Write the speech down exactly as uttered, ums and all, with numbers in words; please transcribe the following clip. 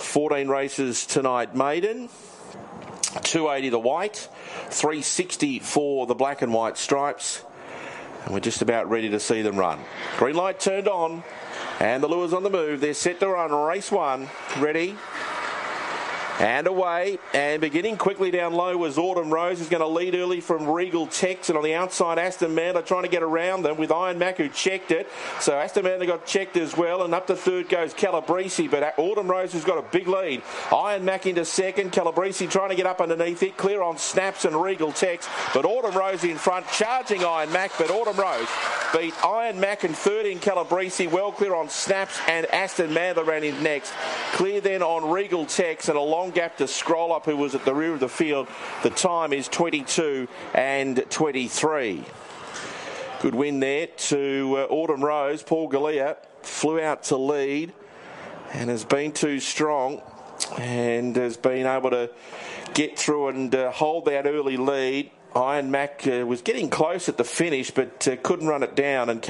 fourteen races tonight, maiden. two eighty the white, three sixty for the black and white stripes. And we're just about ready to see them run. Green light turned on, and the lures on the move. They're set to run. Race one, ready. And away, and beginning quickly down low was Autumn Rose, who's going to lead early from Regal Tex, and on the outside Aston Mandler trying to get around them with Iron Mac, who checked it. So Aston Mandler got checked as well, and up to third goes Calabrese, but Autumn Rose has got a big lead. Iron Mac into second, Calabrese trying to get up underneath it, clear on Snaps and Regal Tex, but Autumn Rose in front, charging Iron Mac, but Autumn Rose beat Iron Mac and third in Calabrese, well clear on Snaps, and Aston Mandler ran in next. Clear then on Regal Tex, and a long gap to Scroll Up, who was at the rear of the field. The time is twenty-two and twenty-three. Good win there to uh, Autumn Rose. Paul Galea flew out to lead and has been too strong and has been able to get through and uh, hold that early lead. Iron Mac uh, was getting close at the finish, but uh, couldn't run it down, and